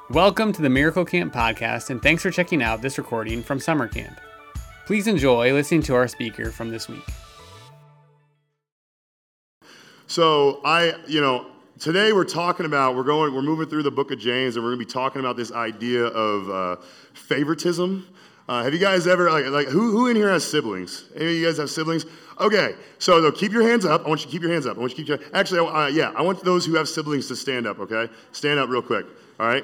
Welcome to the Miracle Camp podcast, and thanks for checking out this recording from summer camp. Please enjoy listening to our speaker from this week. So today we're moving through the book of James, and we're going to be talking about this idea of favoritism. Have you guys ever, who in here has siblings? Any of you guys have siblings? Okay, so keep your hands up. I want you to keep your hands up. I want those who have siblings to stand up, okay? Stand up real quick. All right.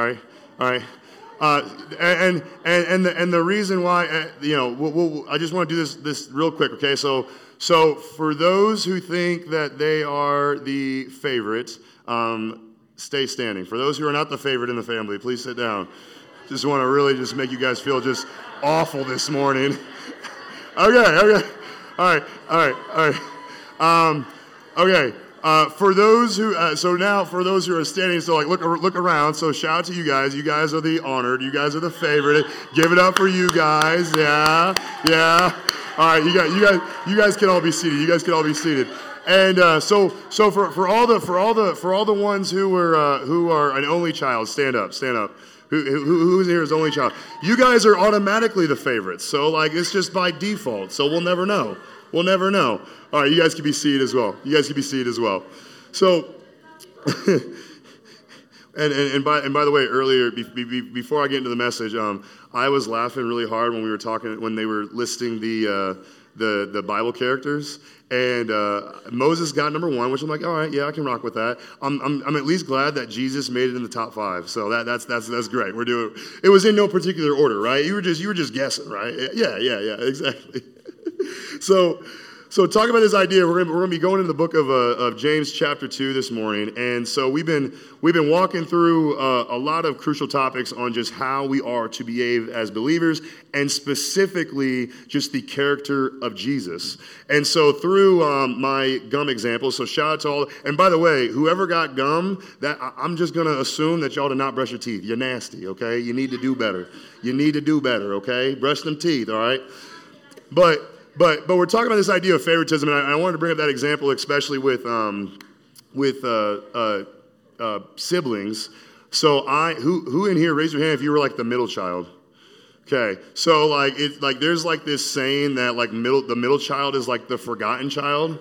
And the reason why, I just want to do this real quick, okay? So for those who think that they are the favorite, stay standing. For those who are not the favorite in the family, please sit down. Just want to really just make you guys feel just awful this morning. Okay. All right. Okay. For those who, for those who are standing, look around. So shout out to you guys. You guys are the honored. You guys are the favorite. Give it up for you guys. Yeah. All right, you guys can all be seated. And so for all the ones who are an only child, stand up. Who's here is only child? You guys are automatically the favorites. So it's just by default. So we'll never know. All right, you guys can be seated as well. So, and by the way, earlier before I get into the message, I was laughing really hard when they were listing the Bible characters, and Moses got number 1, which I'm like, all right, yeah, I can rock with that. I'm at least glad that Jesus made it in the top 5, so that's great. It was in no particular order, right? You were just guessing, right? Yeah, exactly. So talk about this idea. We're going to be going into the book of James chapter 2 this morning, and so we've been walking through a lot of crucial topics on just how we are to behave as believers, and specifically just the character of Jesus. And so through my gum example, so shout out to all. And by the way, whoever got gum, I'm just going to assume that y'all did not brush your teeth. You're nasty, okay? You need to do better. Okay? Brush them teeth, all right? But we're talking about this idea of favoritism, and I wanted to bring up that example, especially with siblings. So who in here, raise your hand if you were the middle child? Okay, so there's this saying that the middle child is the forgotten child.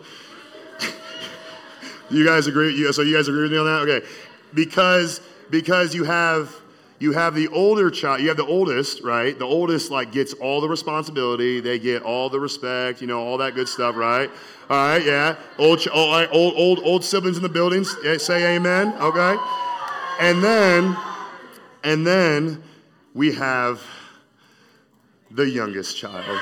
You guys agree? So you guys agree with me on that? Okay, because you have the older child, you have the oldest, right? The oldest gets all the responsibility, they get all the respect, all that good stuff, right? All right, yeah. Old siblings in the buildings, say amen, okay? And then we have the youngest child.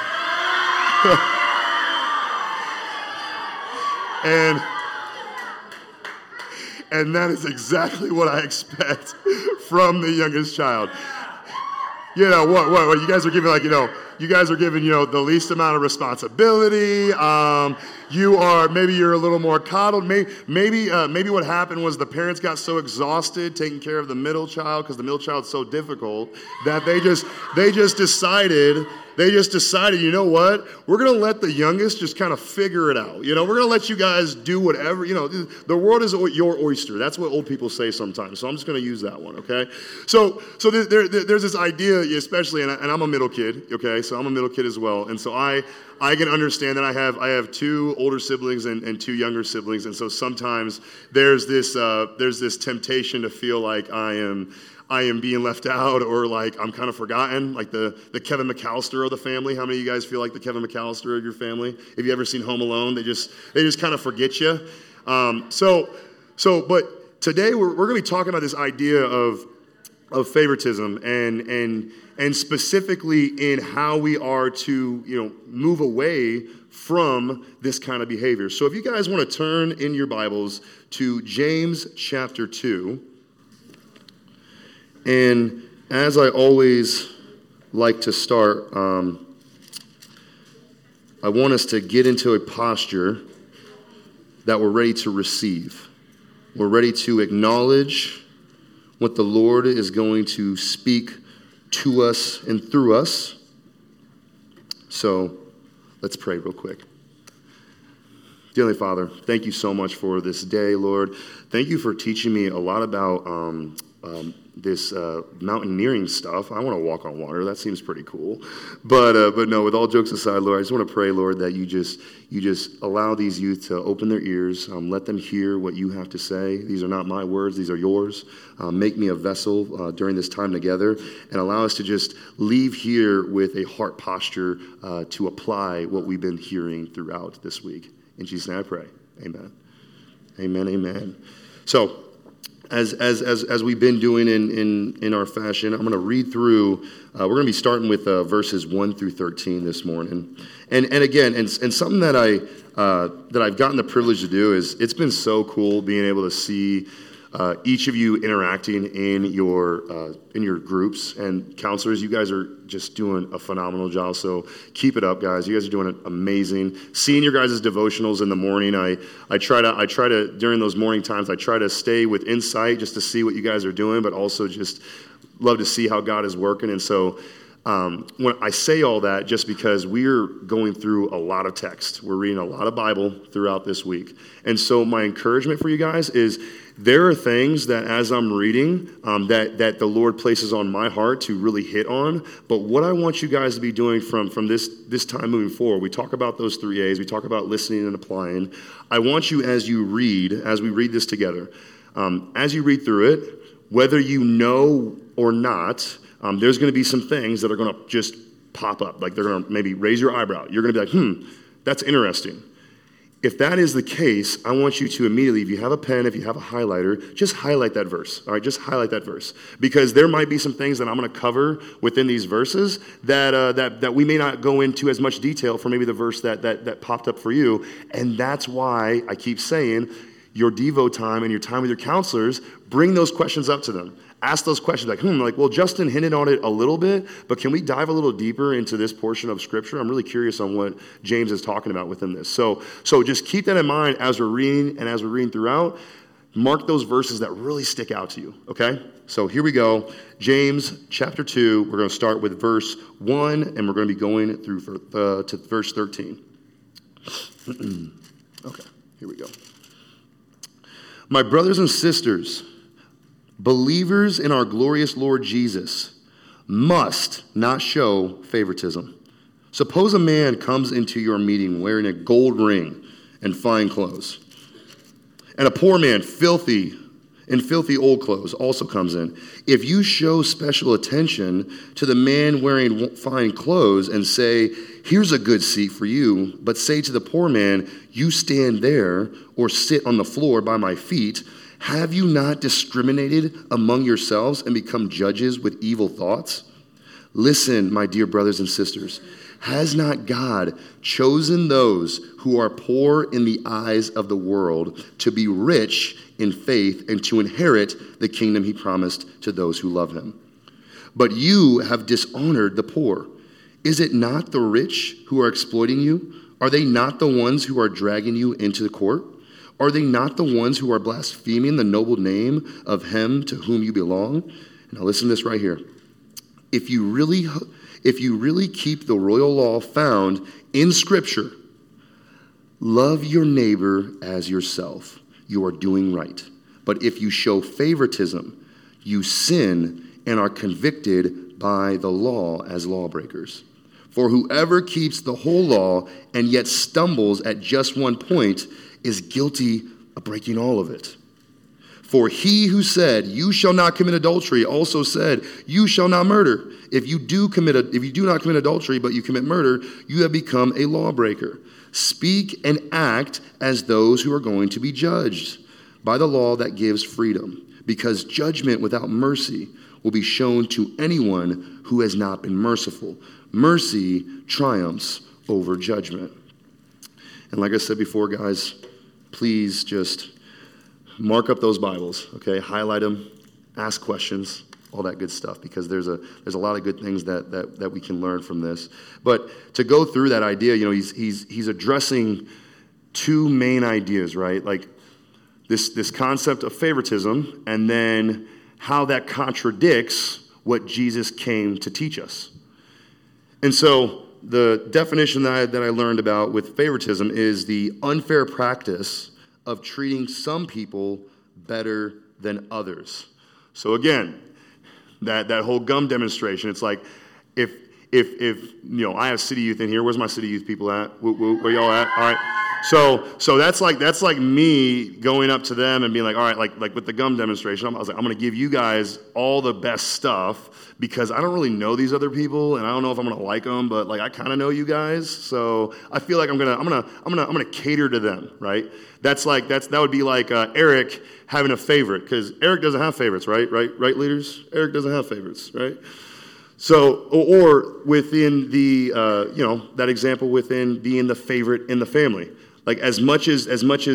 And that is exactly what I expect from the youngest child. What you guys are giving, the least amount of responsibility. Maybe you're a little more coddled. Maybe what happened was the parents got so exhausted taking care of the middle child, because the middle child's so difficult, that they just decided, you know what? We're going to let the youngest just kind of figure it out. We're going to let you guys do whatever. The world is your oyster. That's what old people say sometimes. So I'm just going to use that one, okay? So there's this idea, especially, and I'm a middle kid, okay? So I'm a middle kid as well. And so I can understand that I have 2 older siblings and 2 younger siblings. And so sometimes there's this temptation to feel like I am being left out, or I'm kind of forgotten, the Kevin McAllister of the family. How many of you guys feel like the Kevin McAllister of your family? Have you ever seen Home Alone? They just kind of forget you. But today we're going to be talking about this idea of favoritism and specifically in how we are to move away from this kind of behavior. So if you guys want to turn in your Bibles to James chapter 2. And as I always like to start, I want us to get into a posture that we're ready to receive. We're ready to acknowledge what the Lord is going to speak to us and through us. So let's pray real quick. Dear Heavenly Father, thank you so much for this day, Lord. Thank you for teaching me a lot about mountaineering stuff. I want to walk on water. That seems pretty cool. But no, with all jokes aside, Lord, I just want to pray, Lord, that you just allow these youth to open their ears, let them hear what you have to say. These are not my words, these are yours. Make me a vessel during this time together, and allow us to just leave here with a heart posture to apply what we've been hearing throughout this week. In Jesus' name I pray. Amen. Amen, amen. So, as we've been doing in our fashion, I'm going to read through. We're going to be starting with verses 1 through 13 this morning, and again, and something that I've gotten the privilege to do is it's been so cool being able to see each of you interacting in your groups and counselors. You guys are just doing a phenomenal job. So keep it up, guys. You guys are doing amazing. Seeing your guys' devotionals in the morning, I try to during those morning times, I try to stay with insight just to see what you guys are doing, but also just love to see how God is working. And so when I say all that, just because we're going through a lot of text, we're reading a lot of Bible throughout this week. And so my encouragement for you guys is there are things that as I'm reading that the Lord places on my heart to really hit on. But what I want you guys to be doing from this time moving forward, we talk about those 3 A's, we talk about listening and applying. I want you as we read this together, as you read through it, whether you know or not, there's going to be some things that are going to just pop up. Like they're going to maybe raise your eyebrow. You're going to be like, that's interesting. If that is the case, I want you to immediately, if you have a pen, if you have a highlighter, just highlight that verse. All right, just highlight that verse. Because there might be some things that I'm going to cover within these verses that we may not go into as much detail for maybe the verse that popped up for you. And that's why I keep saying your Devo time and your time with your counselors, bring those questions up to them. Ask those questions like, well, Justin hinted on it a little bit, but can we dive a little deeper into this portion of Scripture? I'm really curious on what James is talking about within this. So just keep that in mind as we're reading, and as we're reading throughout, mark those verses that really stick out to you, okay? So here we go. James chapter 2, we're going to start with verse 1, and we're going to be going through to verse 13. Okay, here we go. My brothers and sisters, believers in our glorious Lord Jesus must not show favoritism. Suppose a man comes into your meeting wearing a gold ring and fine clothes, and a poor man, filthy old clothes, also comes in. If you show special attention to the man wearing fine clothes and say, here's a good seat for you, but say to the poor man, you stand there or sit on the floor by my feet, have you not discriminated among yourselves and become judges with evil thoughts? Listen, my dear brothers and sisters, has not God chosen those who are poor in the eyes of the world to be rich in faith and to inherit the kingdom he promised to those who love him? But you have dishonored the poor. Is it not the rich who are exploiting you? Are they not the ones who are dragging you into the court? Are they not the ones who are blaspheming the noble name of him to whom you belong? Now listen to this right here. If you really keep the royal law found in Scripture, love your neighbor as yourself, you are doing right. But if you show favoritism, you sin and are convicted by the law as lawbreakers. For whoever keeps the whole law and yet stumbles at just one point is guilty of breaking all of it. For he who said, you shall not commit adultery, also said, you shall not murder. If you do not commit adultery, but you commit murder, you have become a lawbreaker. Speak and act as those who are going to be judged by the law that gives freedom, because judgment without mercy will be shown to anyone who has not been merciful. Mercy triumphs over judgment. And like I said before, guys, please just mark up those Bibles, okay? Highlight them, ask questions, all that good stuff, because there's a lot of good things that we can learn from this. But to go through that idea, he's addressing two main ideas, right? Like this concept of favoritism, and then how that contradicts what Jesus came to teach us. And so the definition that I learned about with favoritism is the unfair practice of treating some people better than others. So again, that whole gum demonstration. It's like, if I have city youth in here. Where's my city youth people at? Where y'all at? All right. So that's like me going up to them and being like, all right, like with the gum demonstration, I was like, I'm going to give you guys all the best stuff because I don't really know these other people and I don't know if I'm going to like them, but like I kind of know you guys, so I feel like I'm gonna cater to them, right? That would be like Eric having a favorite, because Eric doesn't have favorites, right, leaders? Eric doesn't have favorites, right? So, or within the, that example within being the favorite in the family. Like as much as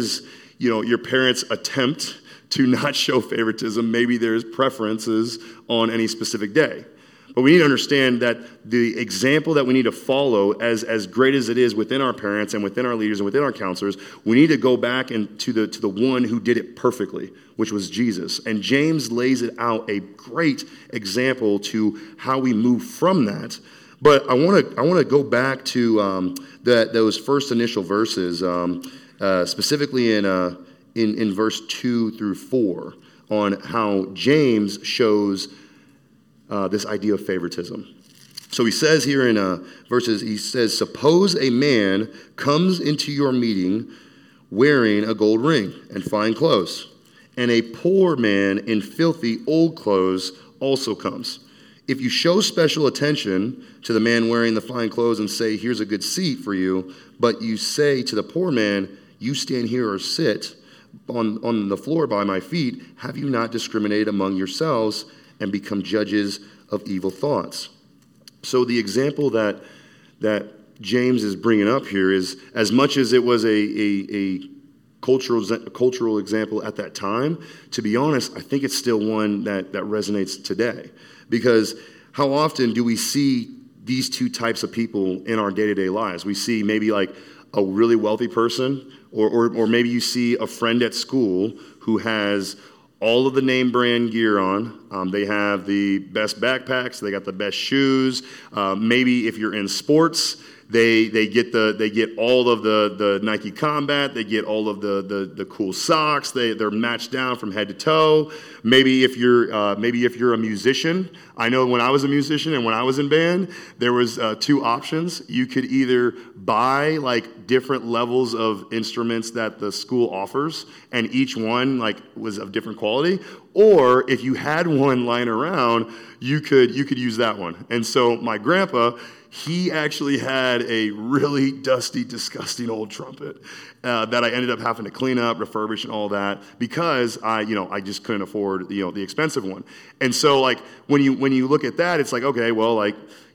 your parents attempt to not show favoritism, maybe there's preferences on any specific day. But we need to understand that the example that we need to follow, as great as it is within our parents and within our leaders and within our counselors, we need to go back to the one who did it perfectly, which was Jesus. And James lays it out, a great example to how we move from that. But I want to go back to those first initial verses, specifically in verse 2 through 4, on how James shows this idea of favoritism. So he says here in verses, he says, suppose a man comes into your meeting wearing a gold ring and fine clothes, and a poor man in filthy old clothes also comes. If you show special attention to the man wearing the fine clothes and say, here's a good seat for you, but you say to the poor man, you stand here or sit on the floor by my feet, have you not discriminated among yourselves and become judges of evil thoughts? So the example that James is bringing up here is, as much as it was a cultural example at that time, to be honest, I think it's still one that resonates today. Because how often do we see these two types of people in our day-to-day lives? We see maybe like a really wealthy person, or maybe you see a friend at school who has all of the name brand gear on. They have the best backpacks. They got the best shoes. Maybe if you're in sports, they get all of the Nike Combat. They get all of the cool socks. They're matched down from head to toe. Maybe if you're a musician, I know when I was a musician and when I was in band, there was two options. You could either buy like different levels of instruments that the school offers, and each one like was of different quality. Or if you had one lying around, you could use that one. And so my grandpa, he actually had a really dusty, disgusting old trumpet that I ended up having to clean up, refurbish, and all that because I just couldn't afford the expensive one. And so like when you look at that, it's like, okay, well, like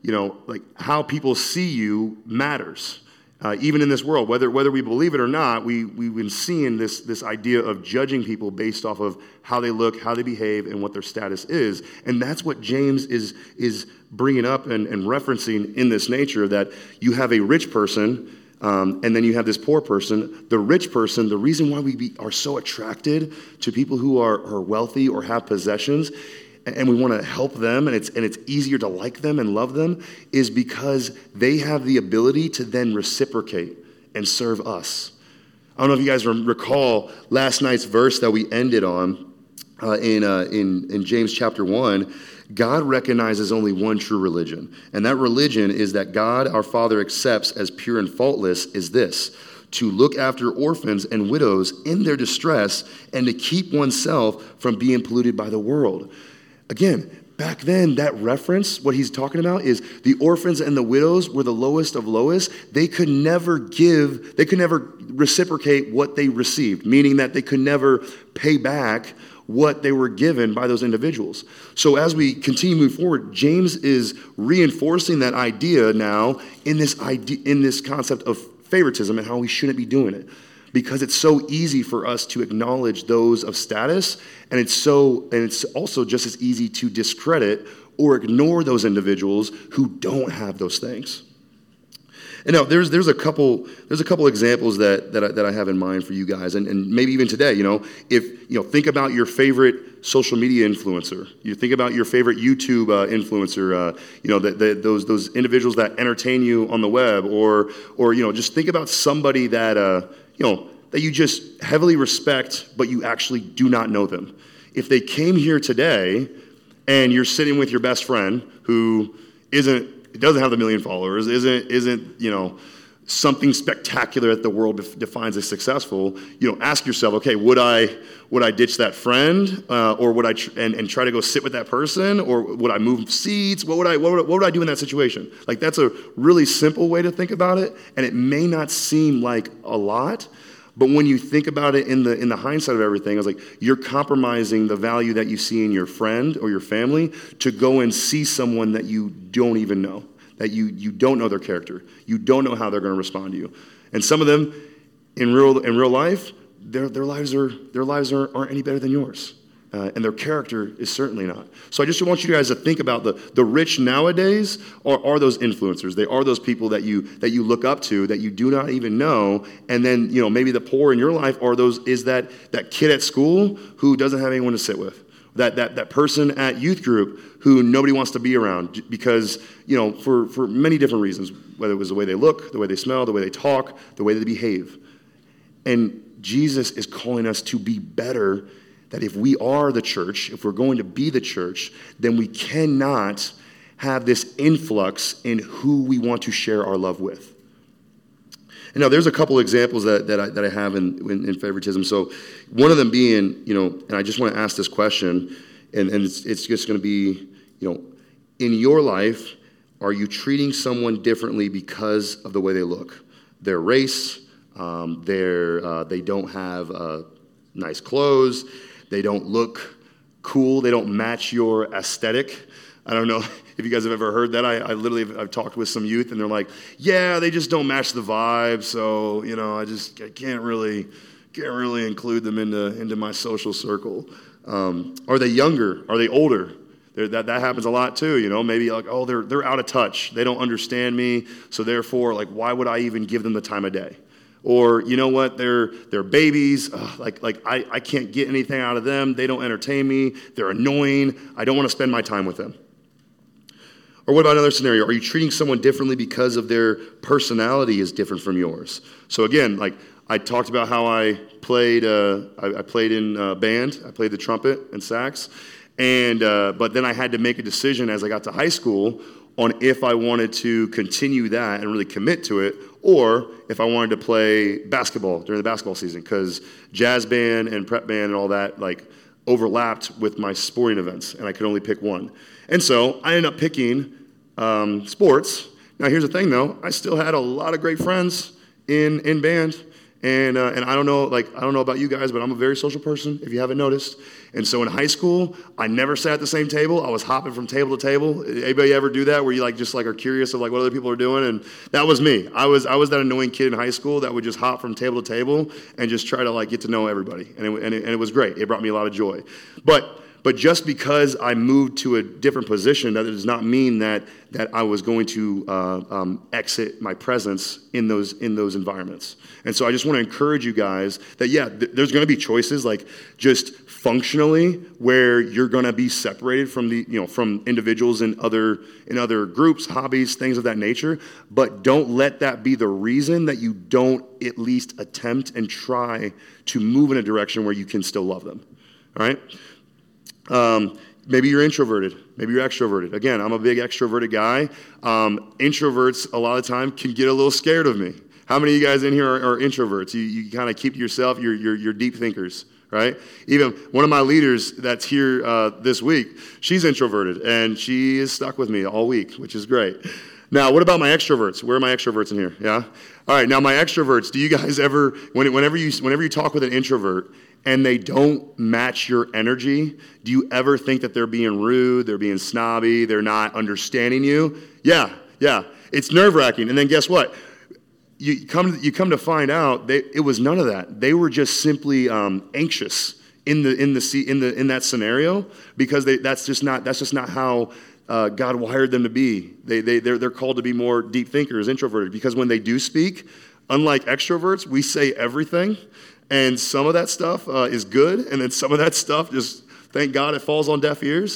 how people see you matters. Even in this world, whether we believe it or not, we've been seeing this idea of judging people based off of how they look, how they behave, and what their status is. And that's what James is bringing up and referencing in this nature, that you have a rich person, and then you have this poor person. The rich person, the reason why we are so attracted to people who are wealthy or have possessions, and we want to help them, and it's easier to like them and love them, is because they have the ability to then reciprocate and serve us. I don't know if you guys recall last night's verse that we ended on in James chapter 1. God recognizes only one true religion, and that religion is that God, our Father, accepts as pure and faultless is this: to look after orphans and widows in their distress and to keep oneself from being polluted by the world. Again, back then, that reference, what he's talking about is the orphans and the widows were the lowest of lowest. They could never reciprocate what they received, meaning that they could never pay back what they were given by those individuals. So as we continue to move forward, James is reinforcing that idea now in this concept of favoritism and how we shouldn't be doing it. Because it's so easy for us to acknowledge those of status, and it's also just as easy to discredit or ignore those individuals who don't have those things. And now there's a couple examples that I have in mind for you guys, and maybe even today. Think about your favorite social media influencer. You think about your favorite YouTube influencer. Those individuals that entertain you on the web, or just think about somebody that that you just heavily respect, but you actually do not know them. If they came here today and you're sitting with your best friend who doesn't have the million followers, isn't something spectacular that the world defines as successful, ask yourself, okay, would I ditch that friend, or would I and try to go sit with that person, or would I move seats? What would I do in that situation? Like, that's a really simple way to think about it, and it may not seem like a lot, but when you think about it in the hindsight of everything, it's like you're compromising the value that you see in your friend or your family to go and see someone that you don't even know, that you don't know their character. You don't know how they're going to respond to you. And some of them in real life, their lives aren't any better than yours. And their character is certainly not. So I just want you guys to think about the rich nowadays are those influencers. They are those people that you look up to that you do not even know. And then maybe the poor in your life is that kid at school who doesn't have anyone to sit with. That person at youth group who nobody wants to be around because for many different reasons, whether it was the way they look, the way they smell, the way they talk, the way they behave. And Jesus is calling us to be better. That if we are the church, if we're going to be the church, then we cannot have this influx in who we want to share our love with. And now there's a couple examples that I have in favoritism. So one of them being, and I just want to ask this question, and it's just going to be, in your life, are you treating someone differently because of the way they look? Their race, they don't have nice clothes, they don't look cool. They don't match your aesthetic. I don't know if you guys have ever heard that. I've talked with some youth, and they're like, yeah, they just don't match the vibe. So, I can't really include them into my social circle. Are they younger? Are they older? That happens a lot too. Maybe like, oh, they're out of touch. They don't understand me. So therefore, like, why would I even give them the time of day? Or, they're babies, I can't get anything out of them, they don't entertain me, they're annoying, I don't want to spend my time with them. Or what about another scenario? Are you treating someone differently because of their personality is different from yours? So again, like I talked about how I played in band, I played the trumpet and sax, but then I had to make a decision as I got to high school on if I wanted to continue that and really commit to it, or if I wanted to play basketball during the basketball season, because jazz band and prep band and all that overlapped with my sporting events, and I could only pick one. And so I ended up picking sports. Now here's the thing, though: I still had a lot of great friends in band, and I don't know about you guys, but I'm a very social person, if you haven't noticed. And so in high school, I never sat at the same table. I was hopping from table to table. Anybody ever do that where you are curious of what other people are doing? And that was me. I was that annoying kid in high school that would just hop from table to table and just try to get to know everybody. And it was great. It brought me a lot of joy. But just because I moved to a different position, that does not mean that I was going to exit my presence in those environments. And so I just want to encourage you guys that there's going to be choices just functionally where you're going to be separated from from individuals in other groups, hobbies, things of that nature. But don't let that be the reason that you don't at least attempt and try to move in a direction where you can still love them. All right. Maybe you're introverted. Maybe you're extroverted. Again, I'm a big extroverted guy. Introverts, a lot of the time, can get a little scared of me. How many of you guys in here are introverts? You kind of keep to yourself. You're deep thinkers, right? Even one of my leaders that's here this week, she's introverted, and she is stuck with me all week, which is great. Now, what about my extroverts? Where are my extroverts in here? Yeah? All right, now my extroverts, do you guys ever, whenever you talk with an introvert and they don't match your energy, do you ever think that they're being rude, they're being snobby, they're not understanding you? Yeah. It's nerve-wracking. And then guess what? You come to find out it was none of that. They were just simply anxious in that scenario because that's just not how God wired them to be. They're called to be more deep thinkers, introverted, because when they do speak, unlike extroverts, we say everything, and some of that stuff is good, and then some of that stuff just, thank God, it falls on deaf ears.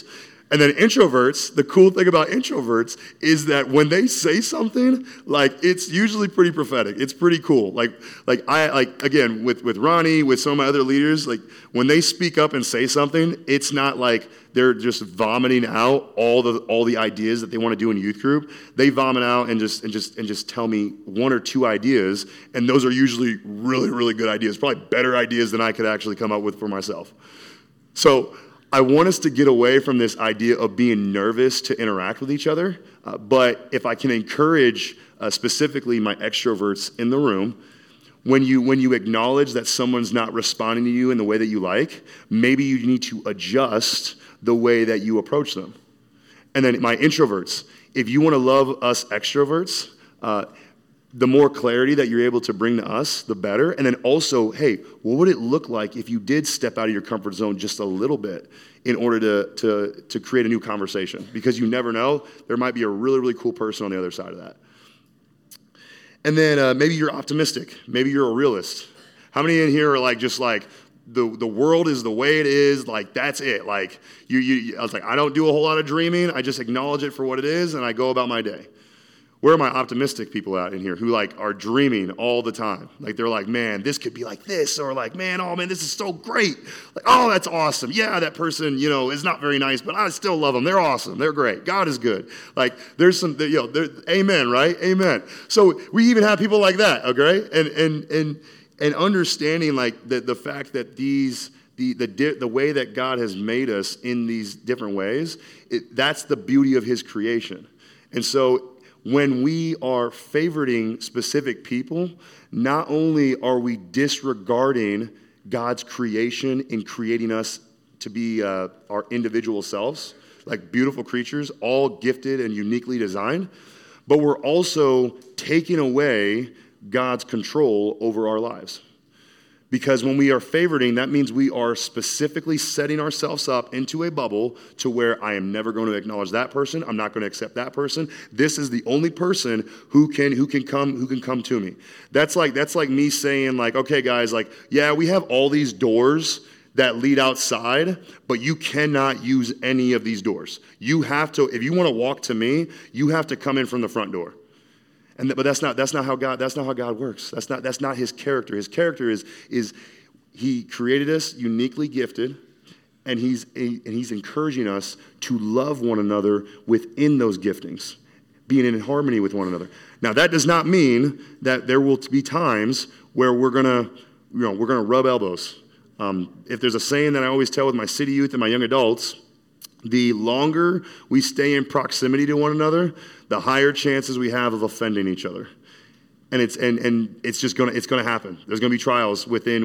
And then introverts, the cool thing about introverts is that when they say something, like it's usually pretty prophetic. It's pretty cool. Like again, with Ronnie, with some of my other leaders, like when they speak up and say something, it's not like they're just vomiting out all the ideas that they want to do in youth group. They vomit out and just tell me one or two ideas, and those are usually really, really good ideas, probably better ideas than I could actually come up with for myself. So I want us to get away from this idea of being nervous to interact with each other, but if I can encourage specifically my extroverts in the room, when you acknowledge that someone's not responding to you in the way that you like, maybe you need to adjust the way that you approach them. And then my introverts, if you want to love us extroverts, the more clarity that you're able to bring to us, the better. And then also, hey, what would it look like if you did step out of your comfort zone just a little bit in order to create a new conversation? Because you never know, there might be a really, really cool person on the other side of that. And then maybe you're optimistic. Maybe you're a realist. How many in here are like just like, the world is the way it is, like that's it. Like I was like, I don't do a whole lot of dreaming. I just acknowledge it for what it is, and I go about my day. Where are my optimistic people out in here who like are dreaming all the time? Like they're like, man, this could be like this, or like, man, oh man, this is so great. Like, oh, that's awesome. Yeah, that person, is not very nice, but I still love them. They're awesome. They're great. God is good. Like there's some, amen, right? Amen. So we even have people like that, okay? And understanding like the fact that the way that God has made us in these different ways, that's the beauty of his creation. And so when we are favoriting specific people, not only are we disregarding God's creation in creating us to be our individual selves, like beautiful creatures, all gifted and uniquely designed, but we're also taking away God's control over our lives. Because when we are favoriting, that means we are specifically setting ourselves up into a bubble to where I am never going to acknowledge that person. I'm not going to accept that person. This is the only person who can come to me. That's like me saying like, okay, guys, like, yeah, we have all these doors that lead outside, but you cannot use any of these doors. You have to, if you want to walk to me, you have to come in from the front door. But that's not how God works. That's not his character. His character is he created us uniquely gifted, and he's encouraging us to love one another within those giftings, being in harmony with one another. Now that does not mean that there will be times where we're gonna rub elbows. If there's a saying that I always tell with my city youth and my young adults, the longer we stay in proximity to one another, the higher chances we have of offending each other. And it's gonna happen. There's gonna be trials within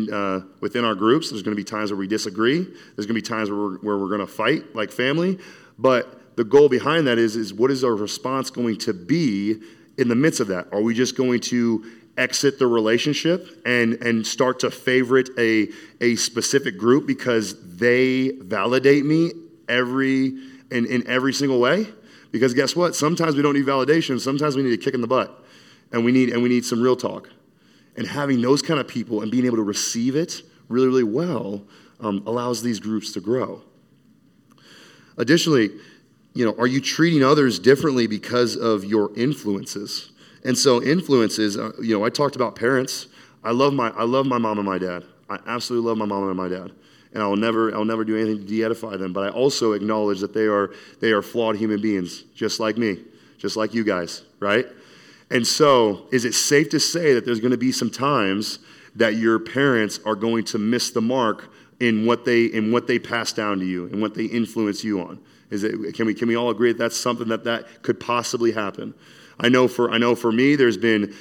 our groups. There's gonna be times where we disagree. There's gonna be times where we're gonna fight like family. But the goal behind that is what is our response going to be in the midst of that? Are we just going to exit the relationship and start to favorite a specific group because they validate me in every single way? Because guess what? Sometimes we don't need validation. Sometimes we need a kick in the butt, and we need some real talk. And having those kind of people and being able to receive it really, really well allows these groups to grow. Additionally, are you treating others differently because of your influences? And so influences, I talked about parents. I love my mom and my dad. I absolutely love my mom and my dad. And I'll never do anything to de-edify them. But I also acknowledge that they are flawed human beings, just like me, just like you guys, right? And so, is it safe to say that there's going to be some times that your parents are going to miss the mark in what they pass down to you and what they influence you on? Can we all agree that that's something that could possibly happen? I know for me, there's been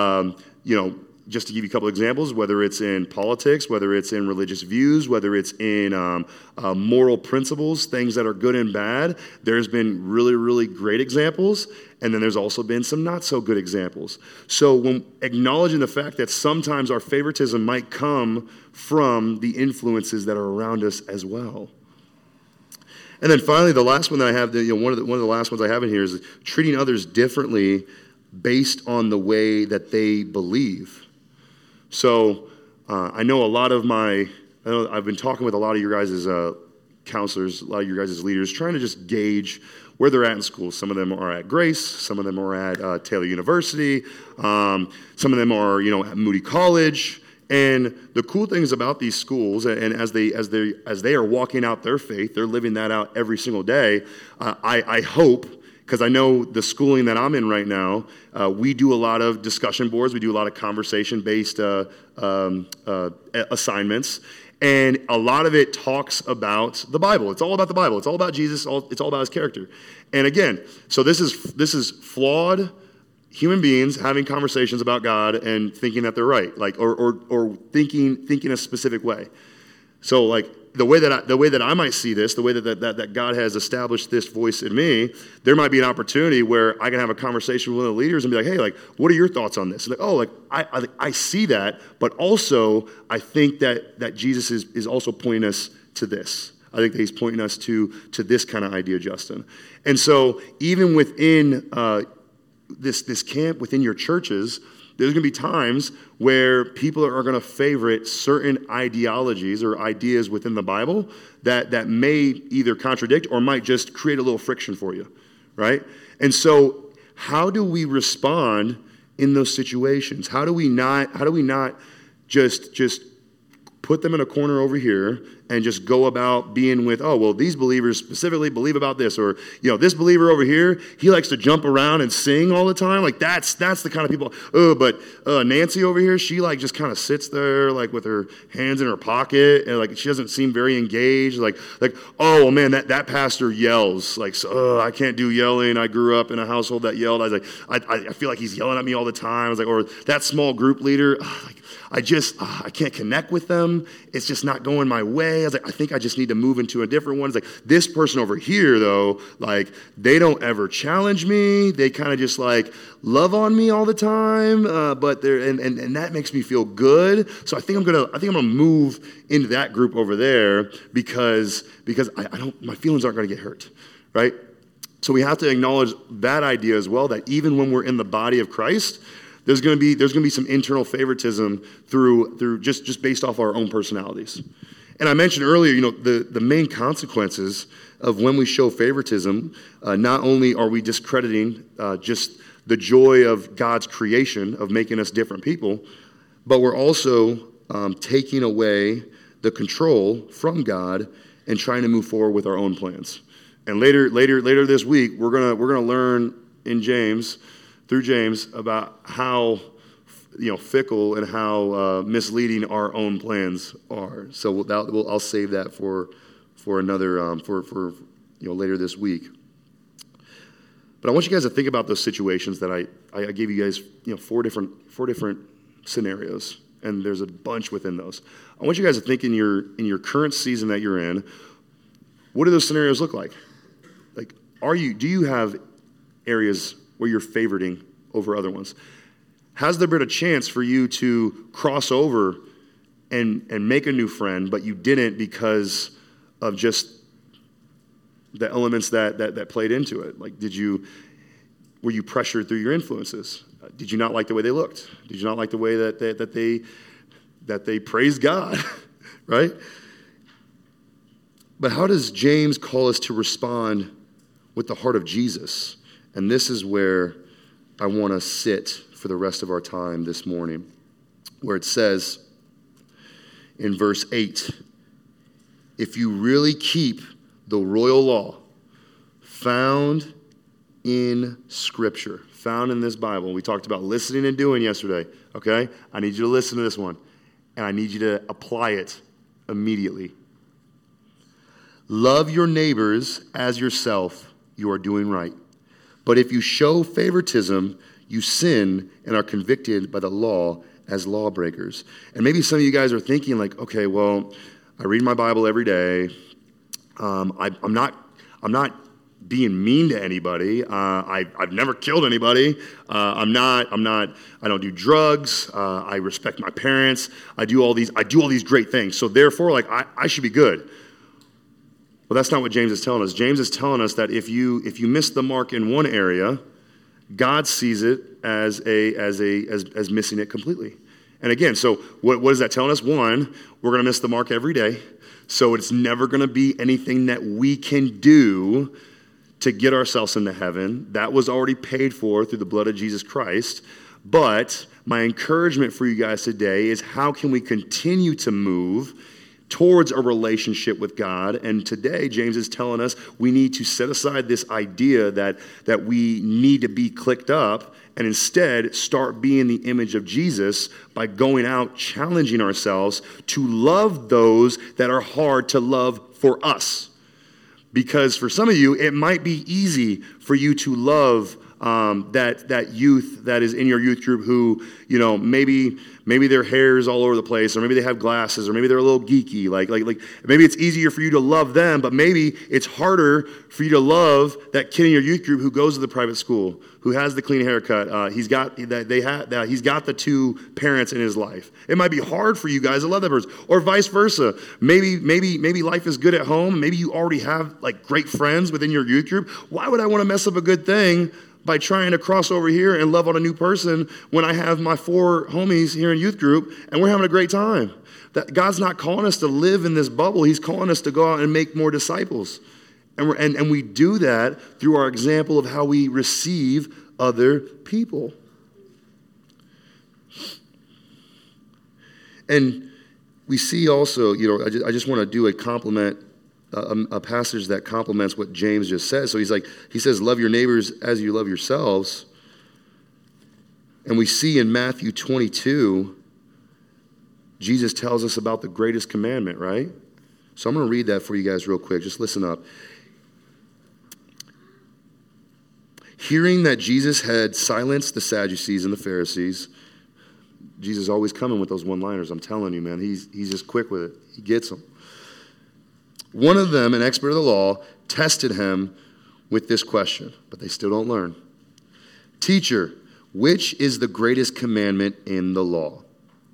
just to give you a couple examples, whether it's in politics, whether it's in religious views, whether it's in moral principles, things that are good and bad, there's been really, really great examples, and then there's also been some not so good examples. So when acknowledging the fact that sometimes our favoritism might come from the influences that are around us as well. And then finally, the last one that I have, one of the last ones I have in here is treating others differently based on the way that they believe. So I know I've been talking with a lot of your guys' counselors, a lot of your guys as leaders, trying to just gauge where they're at in school. Some of them are at Grace, some of them are at Taylor University, some of them are, at Moody College. And the cool things about these schools, and as they are walking out their faith, they're living that out every single day. I hope, because I know the schooling that I'm in right now, we do a lot of discussion boards, we do a lot of conversation-based assignments. And a lot of it talks about the Bible. It's all about the Bible. It's all about Jesus. It's all about his character. And again, so this is flawed human beings having conversations about God and thinking that they're right, or thinking a specific way. So the way that I might see this, the way that God has established this voice in me, there might be an opportunity where I can have a conversation with one of the leaders and be like, hey, what are your thoughts on this? I see that, but also I think that Jesus is also pointing us to this. I think that he's pointing us to this kind of idea, Justin. And so even within this camp, within your churches, there's going to be times where people are going to favorite certain ideologies or ideas within the Bible that may either contradict or might just create a little friction for you, right? And so how do we respond in those situations? How do we not just put them in a corner over here and just go about being with, these believers specifically believe about this, or, this believer over here, he likes to jump around and sing all the time. That's the kind of people. But Nancy over here, she just kind of sits there with her hands in her pocket, and she doesn't seem very engaged. That pastor yells. I can't do yelling. I grew up in a household that yelled. I feel like he's yelling at me all the time. Or that small group leader, I can't connect with them. It's just not going my way. I think I just need to move into a different one. It's this person over here, though, they don't ever challenge me. They kind of just love on me all the time. But they're, and that makes me feel good. So I think I'm gonna move into that group over there because my feelings aren't gonna get hurt, right? So we have to acknowledge that idea as well, that even when we're in the body of Christ, there's going to be some internal favoritism through just based off our own personalities. And I mentioned earlier, the main consequences of when we show favoritism, not only are we discrediting just the joy of God's creation of making us different people, but we're also taking away the control from God and trying to move forward with our own plans. And later this week, we're gonna learn in James, through James, about how fickle and how misleading our own plans are. So I'll save that for another for later this week. But I want you guys to think about those situations that I gave you guys four different scenarios, and there's a bunch within those. I want you guys to think in your current season that you're in. What do those scenarios look like? Do you have areas where you're favoriting over other ones? Has there been a chance for you to cross over and make a new friend, but you didn't because of just the elements that played into it? Were you pressured through your influences? Did you not like the way they looked? Did you not like the way that they praised God, right? But how does James call us to respond with the heart of Jesus? And this is where I want to sit for the rest of our time this morning, where it says in verse 8, if you really keep the royal law found in Scripture, found in this Bible, we talked about listening and doing yesterday, okay? I need you to listen to this one, and I need you to apply it immediately. Love your neighbors as yourself. You are doing right. But if you show favoritism, you sin and are convicted by the law as lawbreakers. And maybe some of you guys are thinking okay, well, I read my Bible every day. I'm not being mean to anybody. I've never killed anybody. I don't do drugs. I respect my parents. I do all these great things. So therefore, I should be good. Well, that's not what James is telling us. James is telling us that if you miss the mark in one area, God sees it as missing it completely. And again, so what is that telling us? One, we're going to miss the mark every day. So it's never going to be anything that we can do to get ourselves into heaven. That was already paid for through the blood of Jesus Christ. But my encouragement for you guys today is, how can we continue to move towards a relationship with God? And today, James is telling us we need to set aside this idea that we need to be clicked up, and instead start being the image of Jesus by going out, challenging ourselves to love those that are hard to love for us. Because for some of you, it might be easy for you to love that youth that is in your youth group who, maybe their hair is all over the place, or maybe they have glasses, or maybe they're a little geeky. Like maybe it's easier for you to love them, but maybe it's harder for you to love that kid in your youth group who goes to the private school, who has the clean haircut. He's got the two parents in his life. It might be hard for you guys to love that person, or vice versa. Maybe life is good at home. Maybe you already have like great friends within your youth group. Why would I want to mess up a good thing by trying to cross over here and love on a new person when I have my 4 homies here in youth group and we're having a great time? That God's not calling us to live in this bubble. He's calling us to go out and make more disciples. And we do that through our example of how we receive other people. And we see also, I just want to do a passage that complements what James just said. So he says, love your neighbors as you love yourselves. And we see in Matthew 22, Jesus tells us about the greatest commandment, right? So I'm going to read that for you guys real quick. Just listen up. Hearing that Jesus had silenced the Sadducees and the Pharisees, Jesus is always coming with those one-liners. I'm telling you, man, he's just quick with it. He gets them. One of them, an expert of the law, tested him with this question, but they still don't learn. Teacher, which is the greatest commandment in the law?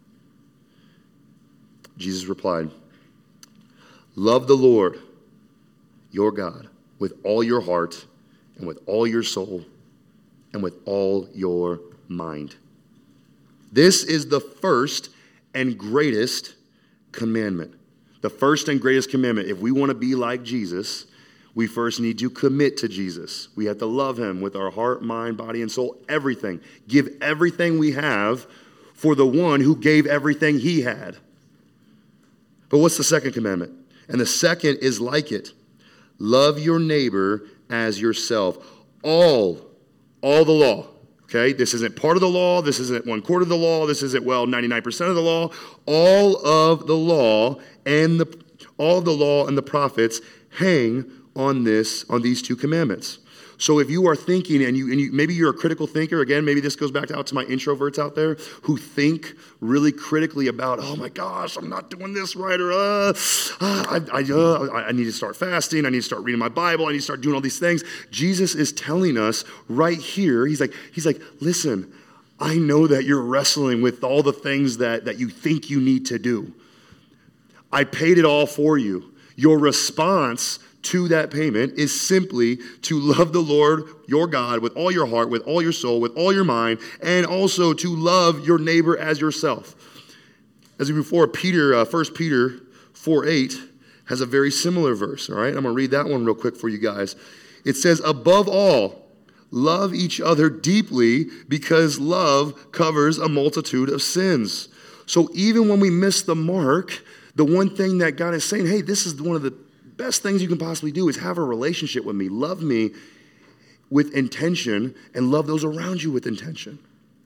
Jesus replied, love the Lord, your God, with all your heart and with all your soul and with all your mind. This is the first and greatest commandment. The first and greatest commandment. If we want to be like Jesus, we first need to commit to Jesus. We have to love him with our heart, mind, body, and soul, everything. Give everything we have for the one who gave everything he had. But what's the second commandment? And the second is like it. Love your neighbor as yourself. All the law. Okay, this isn't part of the law. This isn't 1/4 of the law. This isn't 99% of the law. All of the law and the prophets hang on these 2 commandments. So if you are thinking, and you maybe you're a critical thinker, again, maybe this goes back out to my introverts out there who think really critically about, oh my gosh, I'm not doing this right, or I need to start fasting, I need to start reading my Bible, I need to start doing all these things. Jesus is telling us right here, he's like, listen, I know that you're wrestling with all the things that you think you need to do. I paid it all for you. Your response to that payment is simply to love the Lord your God with all your heart, with all your soul, with all your mind, and also to love your neighbor as yourself. As we move forward, 1 Peter 4:8 has a very similar verse, all right? I'm going to read that one real quick for you guys. It says, above all, love each other deeply, because love covers a multitude of sins. So even when we miss the mark, the one thing that God is saying, hey, this is one of the best things you can possibly do is have a relationship with me. Love me with intention and love those around you with intention.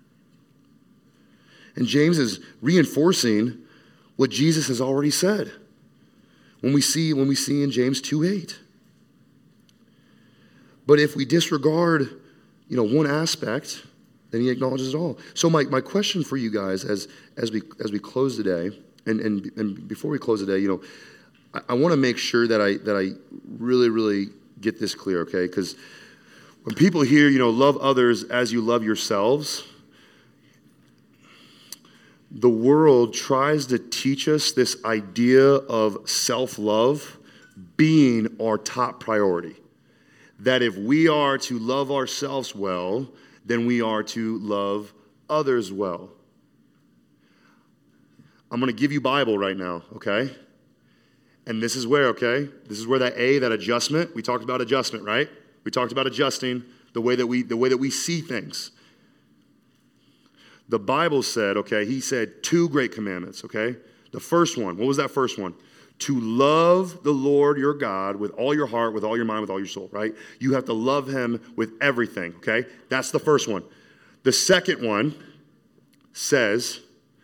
And James is reinforcing what Jesus has already said when we see in James 2:8. But if we disregard, one aspect, then he acknowledges it all. So my question for you guys as we close today, and before we close today, I want to make sure that I really, really get this clear, okay? Because when people hear, love others as you love yourselves, the world tries to teach us this idea of self-love being our top priority. That if we are to love ourselves well, then we are to love others well. I'm going to give you Bible right now, okay? And this is where, okay, this is where that adjustment, we talked about adjustment, right? We talked about adjusting the way that we see things. The Bible said, okay, he said 2 great commandments, okay? The first one, what was that first one? To love the Lord your God with all your heart, with all your mind, with all your soul, right? You have to love him with everything, okay? That's the first one. The second one says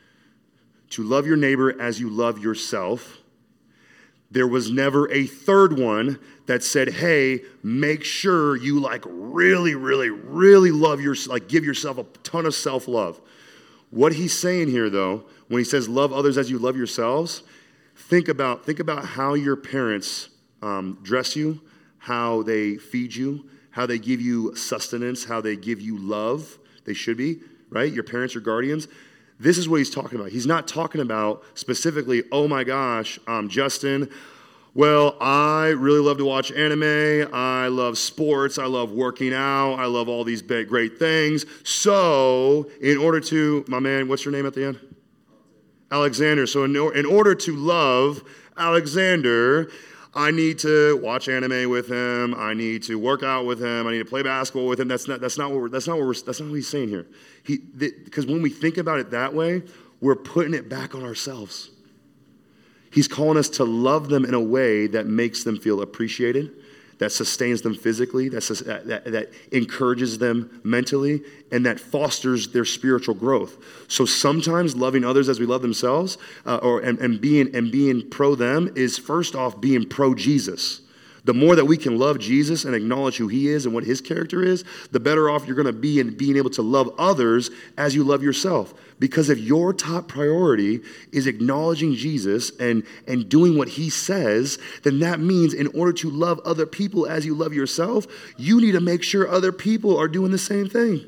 to love your neighbor as you love yourself. There was never a third one that said, hey, make sure you really, really, really love yourself, give yourself a ton of self-love. What he's saying here, though, when he says love others as you love yourselves, think about how your parents dress you, how they feed you, how they give you sustenance, how they give you love. They should be, right? Your parents are guardians. This is what he's talking about. He's not talking about specifically, oh my gosh, Justin, well, I really love to watch anime. I love sports. I love working out. I love all these great things. So in order to, my man, what's your name at the end? Alexander. So in order to love Alexander, I need to watch anime with him. I need to work out with him. I need to play basketball with him. That's not what he's saying here. Because when we think about it that way, we're putting it back on ourselves. He's calling us to love them in a way that makes them feel appreciated, that sustains them physically, that encourages them mentally, and that fosters their spiritual growth. So sometimes loving others as we love themselves, and being pro them, is first off being pro Jesus. The more that we can love Jesus and acknowledge who he is and what his character is, the better off you're going to be in being able to love others as you love yourself. Because if your top priority is acknowledging Jesus and doing what he says, then that means in order to love other people as you love yourself, you need to make sure other people are doing the same thing.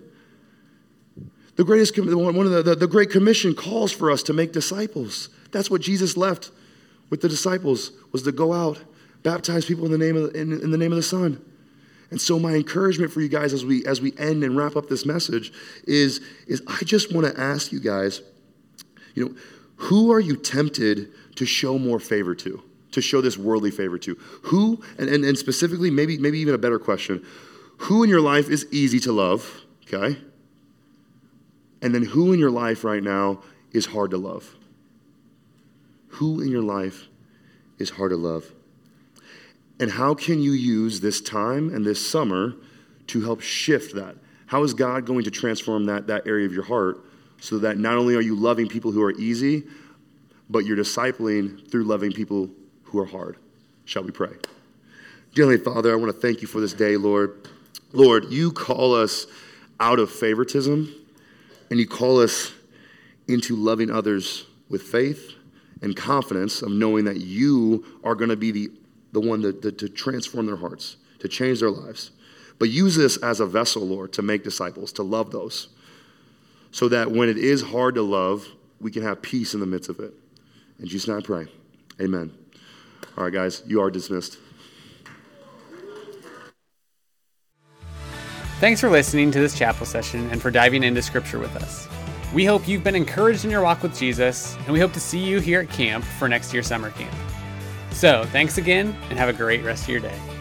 The Great Commission calls for us to make disciples. That's what Jesus left with the disciples, was to go out, baptize people in the name of the Son. And so my encouragement for you guys as we end and wrap up this message is I just want to ask you guys, who are you tempted to show more favor to show this worldly favor to? Who, and specifically, maybe even a better question, who in your life is easy to love, okay? And then who in your life right now is hard to love? Who in your life is hard to love? And how can you use this time and this summer to help shift that? How is God going to transform that area of your heart so that not only are you loving people who are easy, but you're discipling through loving people who are hard? Shall we pray? Dear Heavenly Father, I want to thank you for this day, Lord. Lord, you call us out of favoritism, and you call us into loving others with faith and confidence of knowing that you are going to be the one to transform their hearts, to change their lives. But use this as a vessel, Lord, to make disciples, to love those, so that when it is hard to love, we can have peace in the midst of it. In Jesus' name I pray. Amen. All right, guys, you are dismissed. Thanks for listening to this chapel session and for diving into Scripture with us. We hope you've been encouraged in your walk with Jesus, and we hope to see you here at camp for next year's summer camp. So, thanks again, and have a great rest of your day.